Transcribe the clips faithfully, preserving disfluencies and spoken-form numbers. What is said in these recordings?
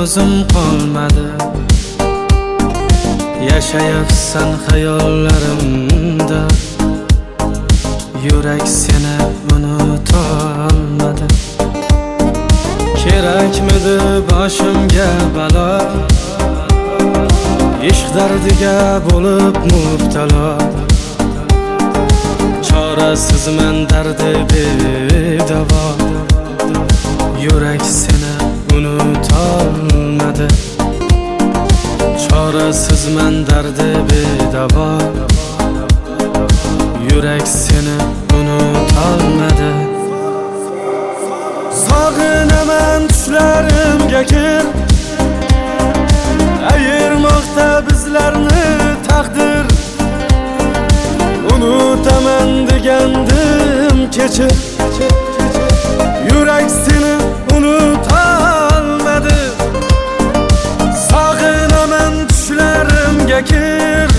so'zim qolmadi. Yashayapsan hayollarimda, yurak seni unutolmadi. Kerakmidi boshimga balo, ishq dardiga bo'lib mubtalo. Chorasizman dardi bedavo, yurak seni unutolmadi. Chorasizman dardi bedavo, yurak seni unutolmadi. Sog'inaman tushlarimga kir, ayirmoqda bizlarni taqdir. Unutaman degandim kechir, yurak seni unutolmadi. Sog'inaman tushlarimga kir,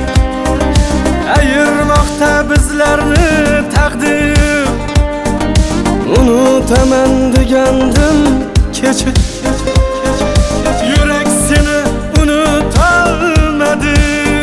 ayirmoqda bizlarni taqdir. Unutaman degandim kechir, yurak seni unutolmadi.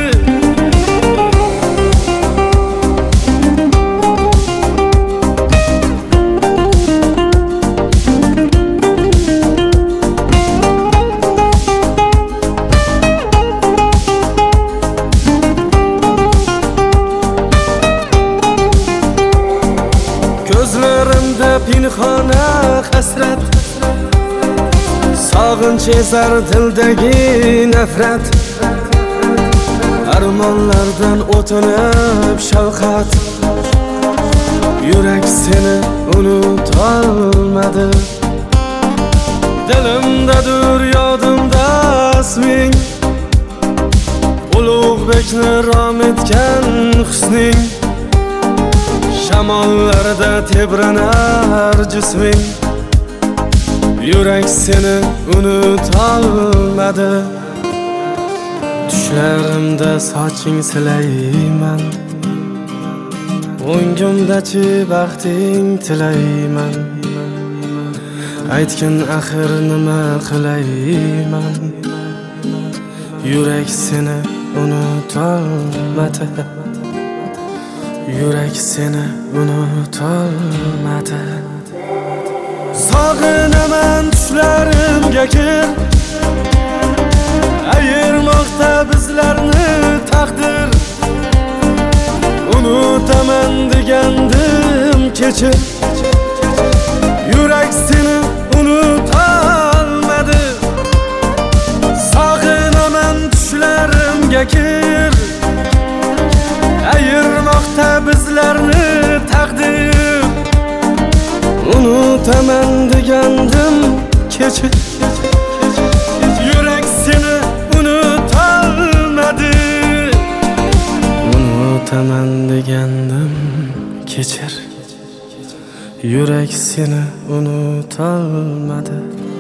Ko'zlarimda pinhona hasrat, sog'inch ezar dildagi nafrat. Armonlardan o'tinib shafqat, yurak seni unutolmadi. Dilimdadir yodimda isming, Ulug'bekni rom etgan husning. Shamollarda tebranar jisming, yurak seni unutolmadi. Tushlarimda soching silayman, o'ngimdachi baxting tilayman. Aytgin axir nima qilayman, yurak seni unutolmadi. Yurak seni unutolmadi. Sog'inaman tushlarimga kir, ayirmoqda bizlarni taqdir. Unutaman degandim kechir, yurak seni unutolmadi. Sog'inaman tushlarimga kir, ayirmoqda bizlarni taqdir. Unutaman degandim kechir, yurak seni unutolmadi. Unutaman degandim kechir, yurak seni unutolmadi.